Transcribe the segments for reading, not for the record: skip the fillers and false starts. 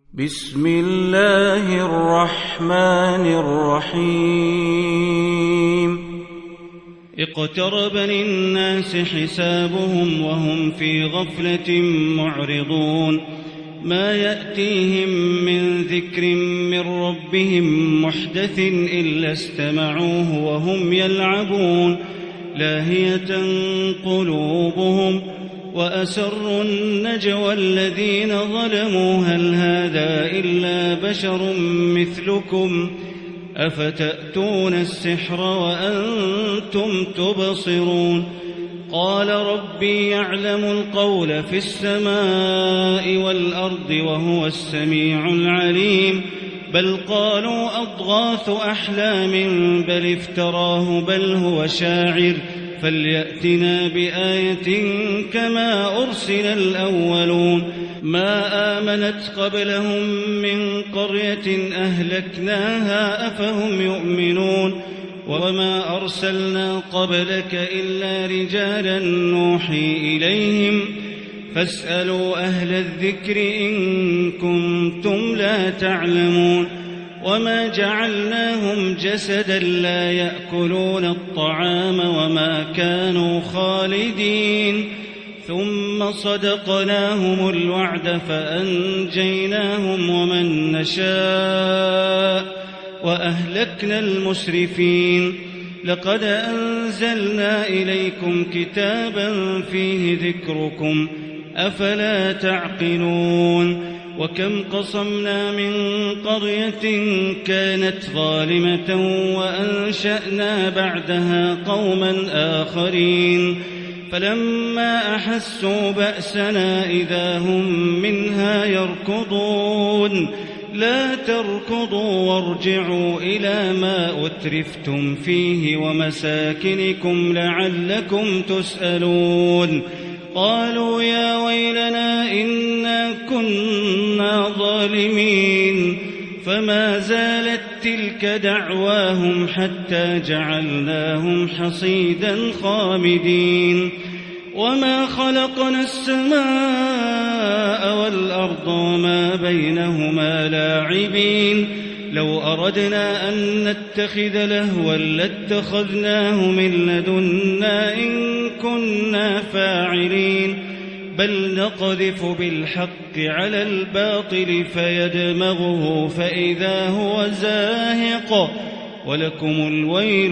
بسم الله الرحمن الرحيم. اقترب للناس حسابهم وهم في غفلة معرضون ما يأتيهم من ذكر من ربهم محدث إلا استمعوه وهم يلعبون لاهية قلوبهم وأسروا النجوى الذين ظلموا هل هذا إلا بشر مثلكم أفتأتون السحر وأنتم تبصرون قال ربي يعلم القول في السماء والأرض وهو السميع العليم بل قالوا أضغاث أحلام بل افتراه بل هو شاعر فليأتنا بآية كما أرسل الأولون ما آمنت قبلهم من قرية أهلكناها أفهم يؤمنون وما أرسلنا قبلك إلا رجالا نوحي إليهم فاسألوا أهل الذكر إن كنتم لا تعلمون وما جعلناهم جسدا لا يأكلون الطعام وما كانوا خالدين ثم صدقناهم الوعد فأنجيناهم ومن نشاء وأهلكنا المسرفين لقد أنزلنا إليكم كتابا فيه ذكركم أفلا تعقلون وكم قصمنا من قرية كانت ظالمة وأنشأنا بعدها قوما آخرين فلما أحسوا بأسنا إذا هم منها يركضون لا تركضوا وارجعوا إلى ما أترفتم فيه ومساكنكم لعلكم تسألون قالوا يا ويلنا إنا كنا ظالمين فما زالت تلك دعواهم حتى جعلناهم حصيدا خامدين وما خلقنا السماء والأرض وما بينهما لاعبين لو أردنا أن نتخذ لهوا لاتخذناه من لدنا إن كنا فاعلين بل نقذف بالحق على الباطل فيدمغه فإذا هو زاهق ولكم الويل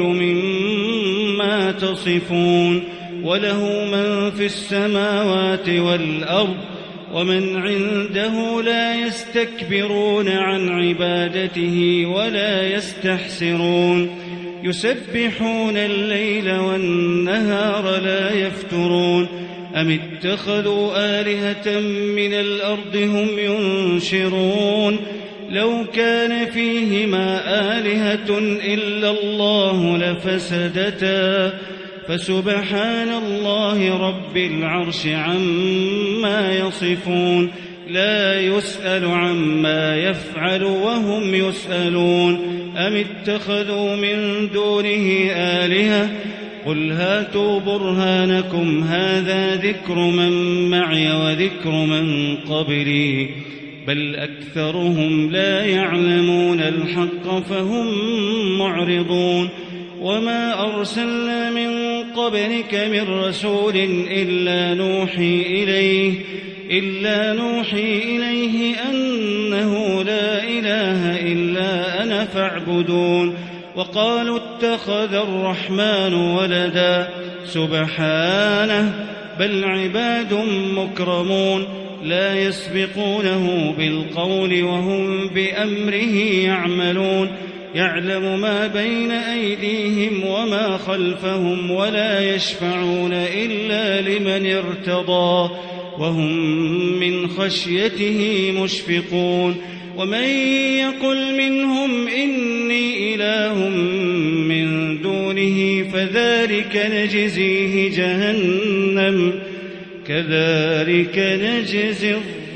مما تصفون وله من في السماوات والأرض ومن عنده لا يستكبرون عن عبادته ولا يستحسرون يسبحون الليل والنهار لا يفترون أم اتخذوا آلهة من الأرض هم ينشرون لو كان فيهما آلهة إلا الله لفسدتا فسبحان الله رب العرش عما يصفون لا يسأل عما يفعل وهم يسألون أم اتخذوا من دونه آلهة قل هاتوا برهانكم هذا ذكر من معي وذكر من قبلي بل أكثرهم لا يعلمون الحق فهم معرضون وما أرسلنا من قبلك من رسول إلا نوحي إليه أنه لا إله إلا أنا فاعبدون وقالوا اتخذ الرحمن ولدا سبحانه بل عباد مكرمون لا يسبقونه بالقول وهم بأمره يعملون يعلم ما بين أيديهم وما خلفهم ولا يشفعون إلا لمن ارتضى وهم من خشيته مشفقون ومن يقل منهم إني إله من دونه فذلك نجزيه جهنم كذلك نجزي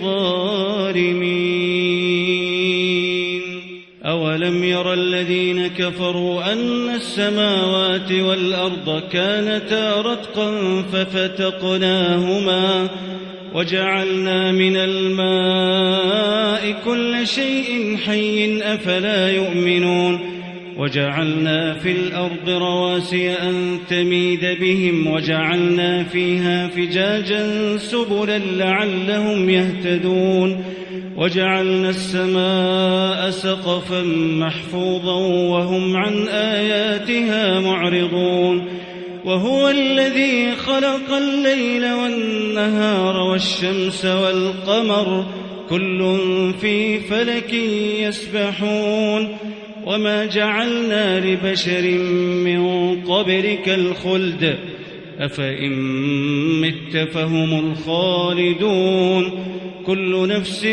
الظالمين أولم ير الذين كفروا أن السماوات والأرض كانتا رتقا ففتقناهما وجعلنا من الماء كل شيء حي أفلا يؤمنون وجعلنا في الأرض رواسي أن تميد بهم وجعلنا فيها فجاجا سبلا لعلهم يهتدون وجعلنا السماء سقفا محفوظا وهم عن آياتها معرضون وهو الذي خلق الليل والنهار والشمس والقمر كل في فلك يسبحون وما جعلنا لبشر من قبلك الخلد أفإن مت فهم الخالدون كل نفس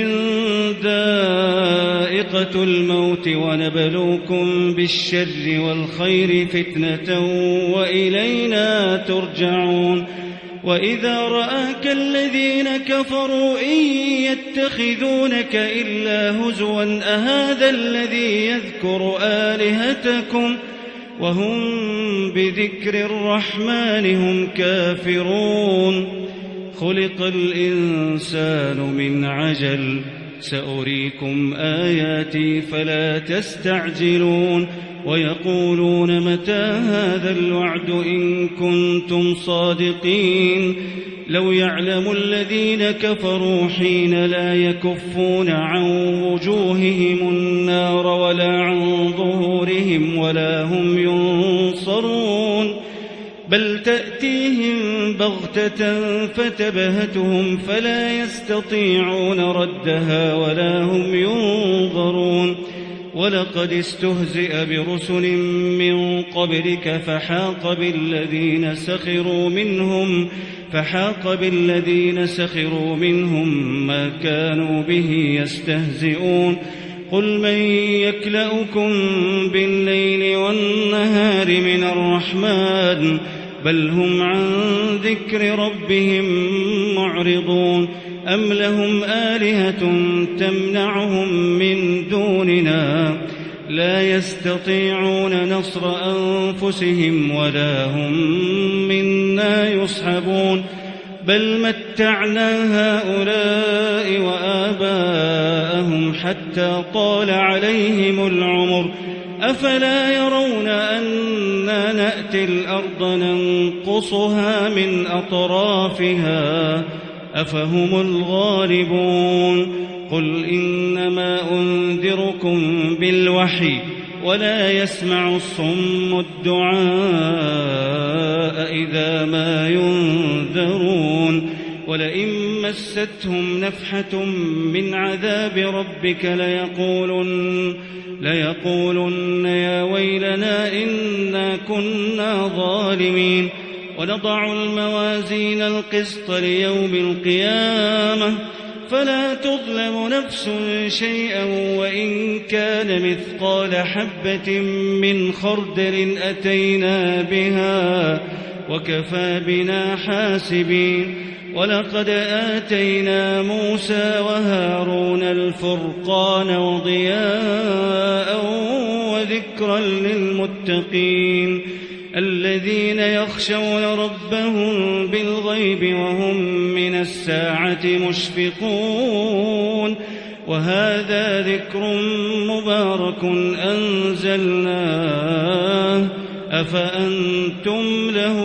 ذائقة الموت ونبلوكم بالشر والخير فتنة وإلينا ترجعون وإذا رآك الذين كفروا إن يتخذونك إلا هزوا أهذا الذي يذكر آلهتكم وهم بذكر الرحمن هم كافرون خلق الإنسان من عجل سأريكم آياتي فلا تستعجلون ويقولون متى هذا الوعد إن كنتم صادقين لو يعلم الذين كفروا حين لا يكفون عن وجوههم النار ولا عن ظهورهم ولا هم ينصرون بل تأتيهم بغتة فتبهتهم فلا يستطيعون ردها ولا هم ينظرون ولقد استهزئ برسل من قبلك فحاق بالذين سخروا منهم ما كانوا به يستهزئون قل من يكلؤكم بالليل والنهار من الرحمن بل هم عن ذكر ربهم معرضون أم لهم آلهة تمنعهم من دوننا لا يستطيعون نصر أنفسهم ولا هم منا يصحبون بل متعنا هؤلاء وآباءهم حتى طال عليهم العمر أفلا يرون أنا نأتي الأرض ننقصها من أطرافها أفهم الغالبون قل إنما أنذركم بالوحي ولا يسمع الصم الدعاء إذا ما ينذرون ولئن مستهم نفحة من عذاب ربك ليقولن يا ويلنا إنا كنا ظالمين ونضع الموازين القسط ليوم القيامة فلا تظلم نفس شيئا وإن كان مثقال حبة من خردل أتينا بها وكفى بنا حاسبين ولقد آتينا موسى وهارون الفرقان وضياء وذكرا للمتقين الذين يخشون ربهم بالغيب وهم من الساعة مشفقون وهذا ذكر مبارك أنزلناه أفأنتم له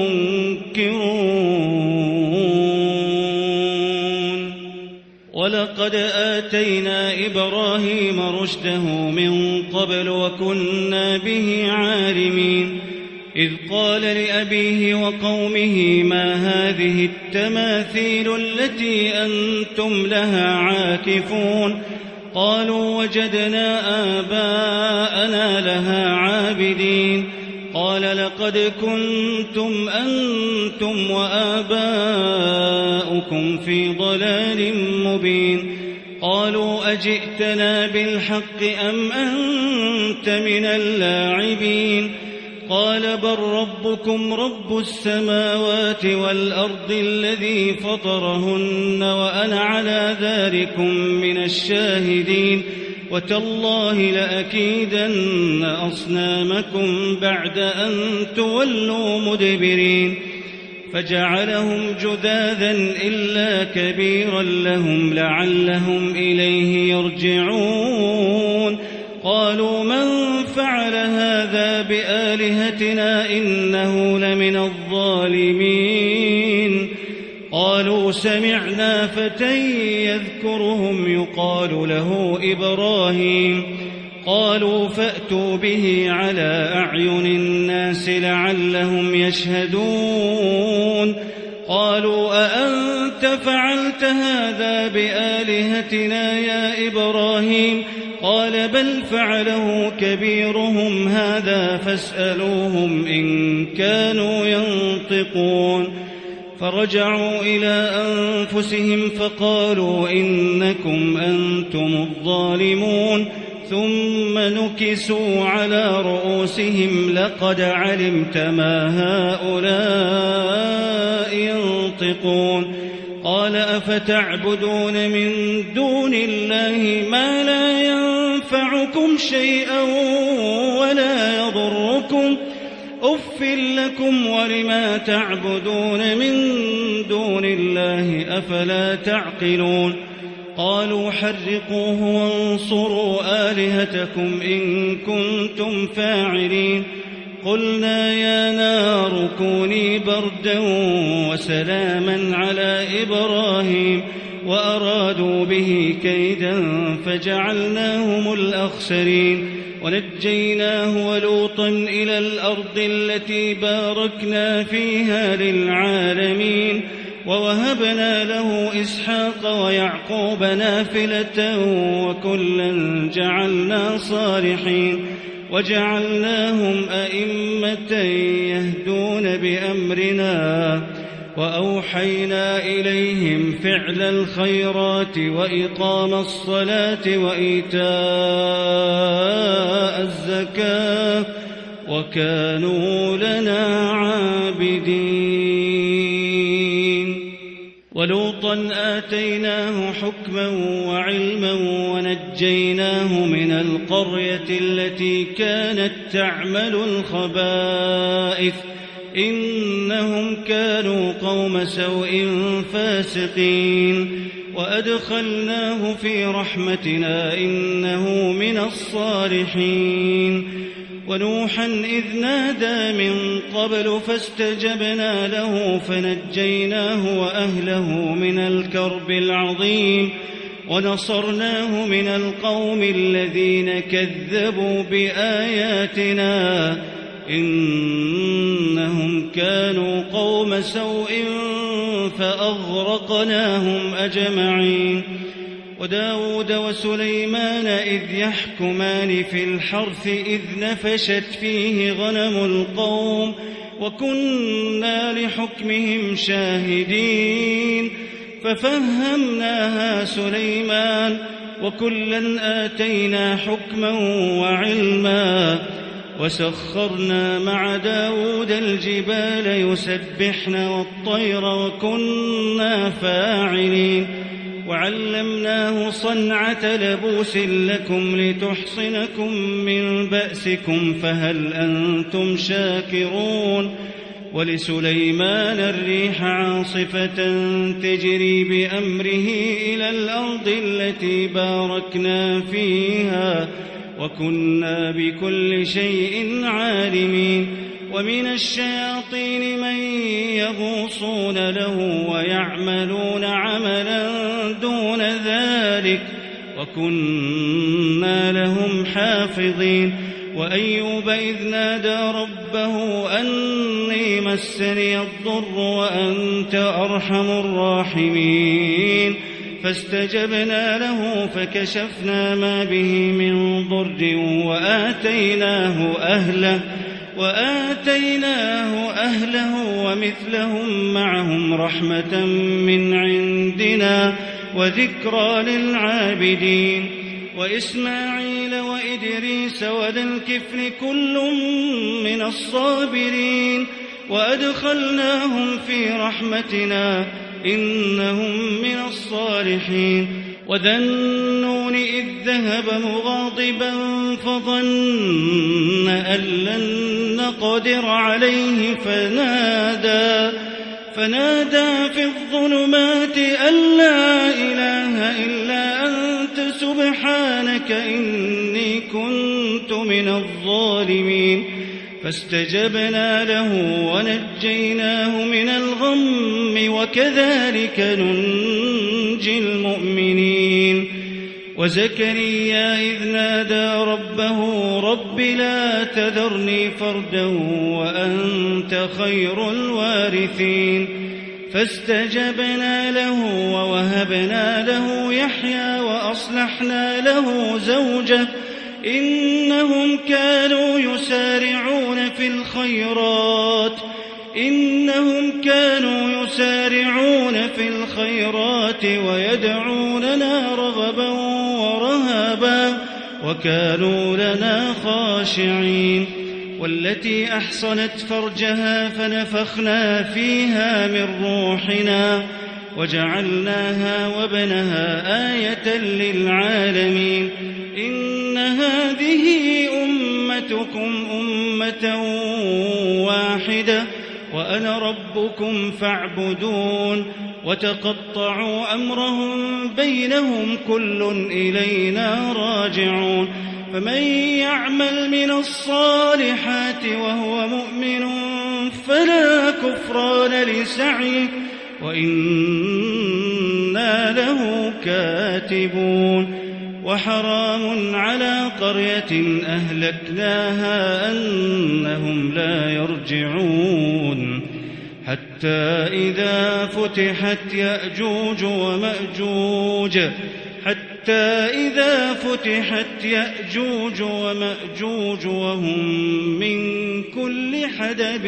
منكرون ولقد آتينا إبراهيم رشده من قبل وكنا به عالمين إذ قال لأبيه وقومه ما هذه التماثيل التي أنتم لها عاكفون قالوا وجدنا آباءنا لها عابدين قال لقد كنتم أنتم وآباؤكم في ضلال مبين قالوا أجئتنا بالحق أم أنت من اللاعبين قال بل ربكم رب السماوات والأرض الذي فطرهن وأنا على ذلكم من الشاهدين وتالله لأكيدن أصنامكم بعد أن تولوا مدبرين فجعلهم جذاذا إلا كبيرا لهم لعلهم إليه يرجعون قالوا من فعل هذا بآلهتنا إنه لمن الظالمين قالوا سمعنا فتى يذكرهم يقال له إبراهيم قالوا فأتوا به على أعين الناس لعلهم يشهدون قالوا أأنت فعلت هذا بآلهتنا يا إبراهيم قال بل فعله كبيرهم هذا فاسألوهم إن كانوا ينطقون فرجعوا إلى أنفسهم فقالوا إنكم أنتم الظالمون ثم نكسوا على رؤوسهم لقد علمت ما هؤلاء ينطقون قال أفتعبدون من دون الله ما لا ينفعكم شيئا ولا يضركم أف لكم ولما تعبدون من دون الله أفلا تعقلون قالوا حرقوه وانصروا آلهتكم إن كنتم فاعلين قلنا يا نار كوني بردا وسلاما على إبراهيم وأرادوا به كيدا فجعلناهم الأخسرين ونجيناه ولوطا إلى الأرض التي باركنا فيها للعالمين ووهبنا له إسحاق ويعقوب نافلة وكلا جعلنا صالحين وجعلناهم أئمة يهدون بأمرنا وأوحينا إليهم فعل الخيرات وإقام الصلاة وإيتاء الزكاة وكانوا لنا عابدين ولوطا آتيناه حكما وعلما ونجيناه من القرية التي كانت تعمل الخبائث إنهم كانوا قوم سوء فاسقين وأدخلناه في رحمتنا إنه من الصالحين ونوحا إذ نادى من قبل فاستجبنا له فنجيناه وأهله من الكرب العظيم ونصرناه من القوم الذين كذبوا بآياتنا إنهم كانوا قوم سوء فأغرقناهم أجمعين وداود وسليمان إذ يحكمان في الحرث إذ نفشت فيه غنم القوم وكنا لحكمهم شاهدين ففهمناها سليمان وكلا آتينا حكما وعلما وسخرنا مع داود الجبال يسبحن والطير وكنا فاعلين وعلمناه صنعة لبوس لكم لتحصنكم من بأسكم فهل أنتم شاكرون ولسليمان الريح عاصفة تجري بأمره إلى الأرض التي باركنا فيها وكنا بكل شيء عالمين ومن الشياطين من يغوصون له ويعملون عملا دون ذلك وكنا لهم حافظين وأيوب إذ نادى ربه أني مسني الضر وأنت أرحم الراحمين فاستجبنا له فكشفنا ما به من ضر وآتيناه أهله ومثلهم معهم رحمة من عندنا وذكرى للعابدين وإسماعيل وإدريس وذا الكفل كل من الصابرين وأدخلناهم في رحمتنا إنهم من الصالحين وذا النون إذ ذهب مغاضبا فظن أن لن نقدر عليه فنادى في الظلمات أن لا إله إلا أنت سبحانك إني كنت من الظالمين فاستجبنا له ونجيناه من الغم وكذلك ننجي المؤمنين وزكريا إذ نادى ربه رب لا تذرني فردا وأنت خير الوارثين فاستجبنا له ووهبنا له يحيى وأصلحنا له زوجه إنهم كانوا يسارعون في الخيرات ويدعوننا رغبا ورهبا وكانوا لنا خاشعين والتي أحصنت فرجها فنفخنا فيها من روحنا وجعلناها وابنها آية للعالمين إن هذه أمتكم أمة واحدة وأنا ربكم فاعبدون وتقطعوا أمرهم بينهم كل إلينا راجعون فمن يعمل من الصالحات وهو مؤمن فلا كفران لسعيه وإنا له كاتبون وحرام على قرية أهلكناها أنهم لا يرجعون حتى إذا فتحت يأجوج ومأجوج وهم من كل حدب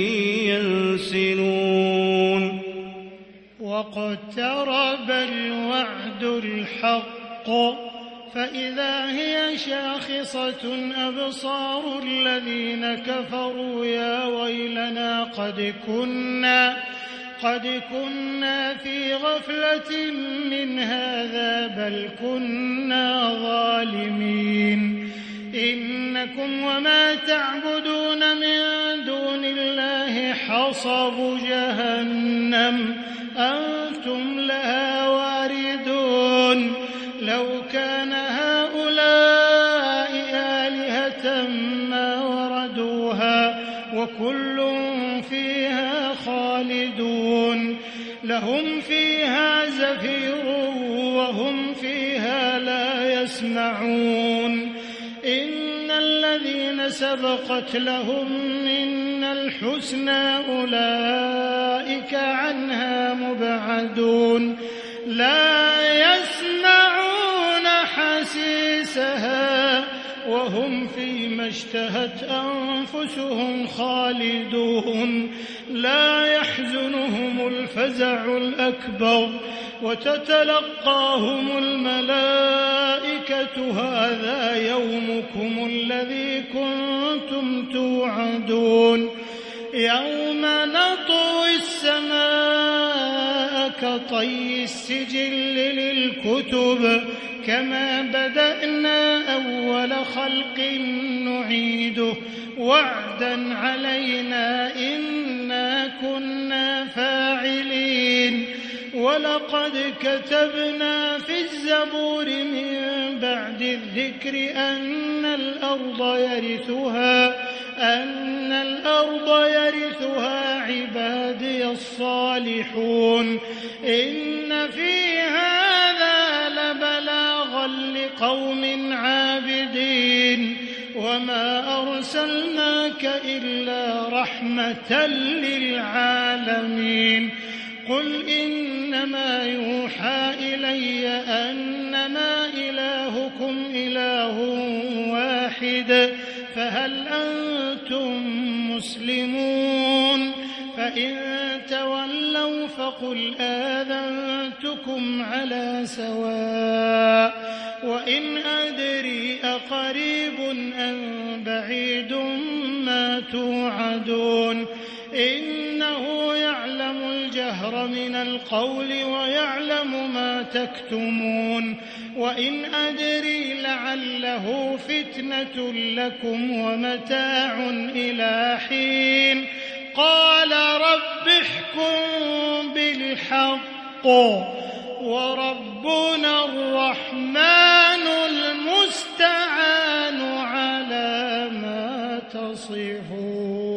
ينسلون واقترب الوعد الحق فإذا هي شاخصة أبصار الذين كفروا يا ويلنا قد كنا في غفلة من هذا بل كنا ظالمين إنكم وما تعبدون من دون الله حصب جهنم أنتم لها واردون لو كان هؤلاء آلهة ما وردوها وكل فيها خالدون لهم فيها زفير وهم فيها لا يسمعون إن الذين سبقت لهم منا الحسنى أولئك عنها مبعدون لا يسمعون حسيسها وهم فيما اشتهت أنفسهم خالدون لا يحزنهم الفزع الأكبر وتتلقاهم الملائكة هذا يومكم الذي كنتم توعدون يوم نطوي السماء كطي السجل للكتب كما بدأنا أول خلق نعيده وعدا علينا إنا كنا فاعلين ولقد كتبنا في الزبور من بعد الذكر أن الأرض يرثها عبادي الصالحون إن في هذا لبلاغا لقوم عابدين وما أرسلناك إلا رحمة للعالمين قل إنما يوحى إلي أنما إلهكم إله واحد فهل أنتم مسلمون فإن تولوا فقل آذنتكم على سواء وإن أدري أقريب أم بعيد ما توعدون إنه يعلم الجهر من القول ويعلم ما تكتمون وإن أدري لعله فتنة لكم ومتاع إلى حين قال رب احكم بالحق وربنا الرحمن المستعان على ما تصفون.